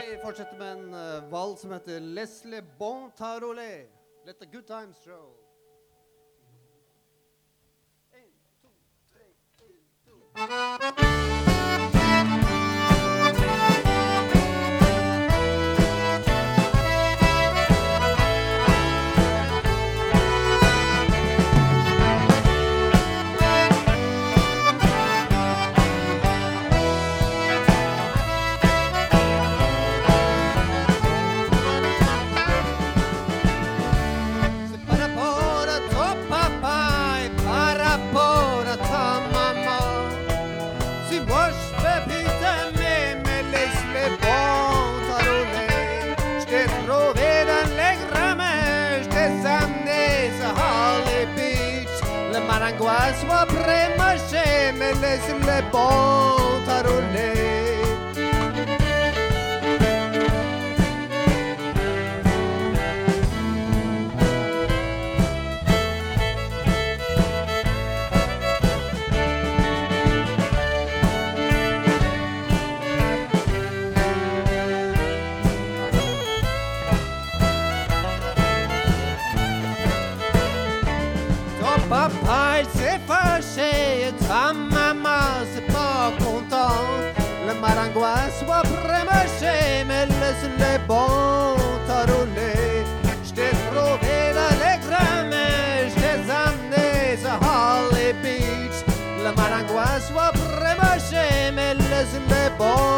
Vi fortsetter med en vals som heter Leslie Bon Tarolé. Let the good times roll. 1, 2, 3, 1, 2. Maranguas va premache me les bon tarolé. Papa s'est fâché, ta maman c'est pas content. Le marangois soit prémâché, mais laisse les bons taroler. J't'ai trouvé dans les grammes, j't'ai amené à Holly Beach. Le marangois soit prémâché, mais laisse les bons